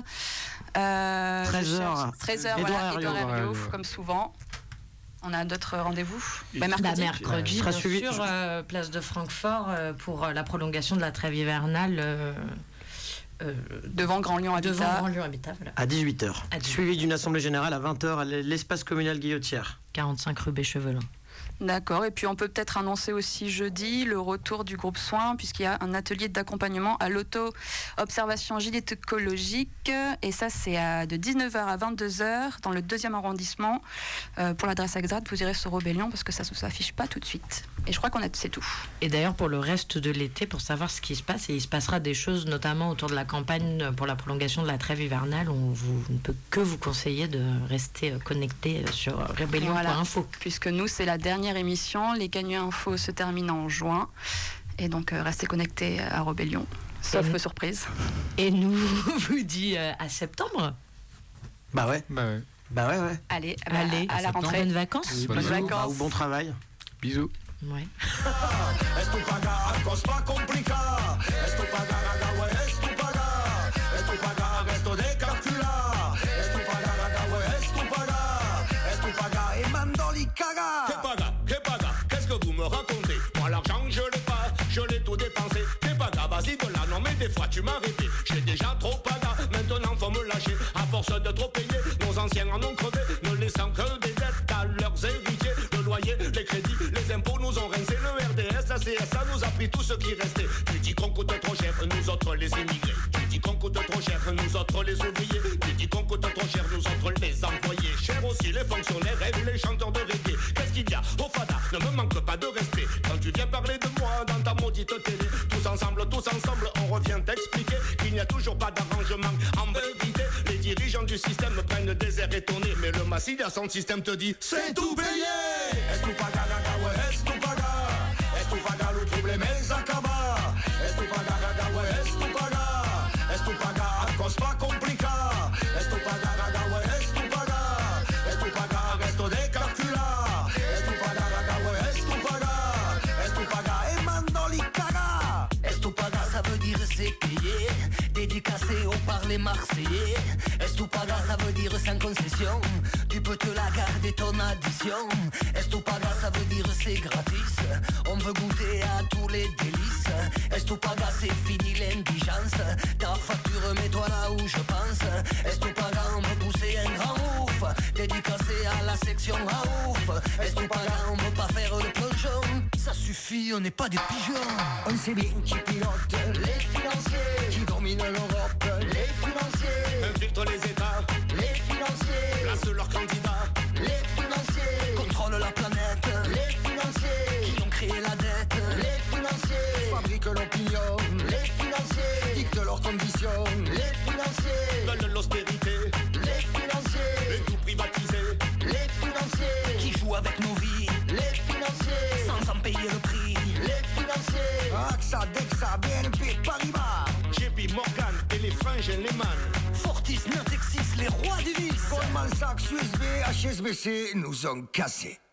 L: 13h.
D: 13h, voilà, Édouard Herriot, comme souvent. On a d'autres rendez-vous
H: mercredi,
L: sera
H: bien
L: suivi
H: sûr, place de Francfort pour la prolongation de la trêve hivernale.
D: Devant Grand Lyon Habitat.
H: Voilà.
L: À 18h. Suivi d'une assemblée générale à 20h à l'espace communal Guillotière.
H: 45 rue Béchevelin.
D: D'accord, et puis on peut peut-être annoncer aussi jeudi le retour du groupe Soins, puisqu'il y a un atelier d'accompagnement à l'auto-observation gynécologique, et ça c'est de 19h à 22h dans le 2e arrondissement. Pour l'adresse exacte, vous irez sur Robélion, parce que ça ne s'affiche pas tout de suite. Et je crois c'est tout.
H: Et d'ailleurs pour le reste de l'été, pour savoir ce qui se passe, et il se passera des choses notamment autour de la campagne pour la prolongation de la trêve hivernale, on ne peut que vous conseiller de rester connecté sur rebellion.info.
D: Voilà, puisque nous c'est la dernière émission, les Canuts Info se terminent en juin et donc restez connectés à Rebellion, sauf surprise.
H: Et nous vous dit à septembre.
L: Bah ouais.
D: Allez,
H: à
D: la rentrée.
H: Bonnes vacances.
L: Oui, bonnes vacances. Ou bon travail.
K: Bisous.
H: Ouais.
R: Qu'est-ce que vous me racontez? Moi l'argent je l'ai pas, je l'ai tout dépensé. T'es pas gars, vas-y de là, non mais des fois tu m'as arrêté. J'ai déjà trop paga, maintenant faut me lâcher. À force de trop payer, nos anciens en ont crevé, ne laissant que des dettes à leurs héritiers. Le loyer, les crédits, les impôts nous ont rincé. Le RDS, la CSA nous a pris tout ce qui restait. Tu dis qu'on coûte trop cher, nous autres les immigrés. Tu dis qu'on coûte trop cher, nous autres les ouvriers. Tu dis qu'on coûte trop cher, nous autres les employés. Cher aussi les fonctionnaires et les chanteurs de reggae. Qu'est-ce qu'il y a au fada? Ne me manque pas de respect. Quand tu viens parler de moi dans ta maudite télé, tous ensemble, on revient t'expliquer qu'il n'y a toujours pas d'arrangement. En vérité, les dirigeants du système prennent des airs étonnés, mais le massif à son système te dit c'est tout payé. Est-ce tout paga, est-ce tout paga? Est-ce tout paga, le problème est acaba? Est-ce tout paga, est-ce tout paga? Est-ce tout paga, à cause pas compliqué? Est-ce tout paga, est-ce tout paga? Est-ce tout mundo de calcular. Estupaga, gaga, estupaga, et mandoli caga.
S: Estupaga, ça veut dire c'est payé, dédicacé au parler marseillais. Estupaga, ça veut dire sans concession, tu peux te la garder ton addition. Estupaga, ça veut dire c'est gratis, on veut goûter à tous les délices. Estupaga, c'est fini l'indigence, ta facture mets-toi là où je pense. Estupaga, on veut pousser un grand ouf, dédicacé à la section à ouf. Estupaga, on veut pas faire le plongeon, ça suffit, on n'est pas des pigeons. On sait bien qui pilote les financiers, qui dominent l'Europe, les financiers,
R: infiltrent les États,
S: les financiers,
R: placent leurs candidats,
S: les financiers, contrôlent la planète, les financiers, qui ont créé la dette, les financiers,
R: fabriquent l'opinion,
S: les financiers,
R: dictent leurs conditions,
S: les financiers,
R: veulent l'austérité,
S: les financiers,
R: et tout privatiser,
S: les financiers, qui jouent avec nos vies, les financiers, sans en payer le prix, les financiers,
R: AXA, DEXA, BNP, Paribas, JP Morgan et les frangins Lehman,
S: Fortis, Natexis, les rois du vice,
R: Goldman Sachs, USB, HSBC nous ont cassés.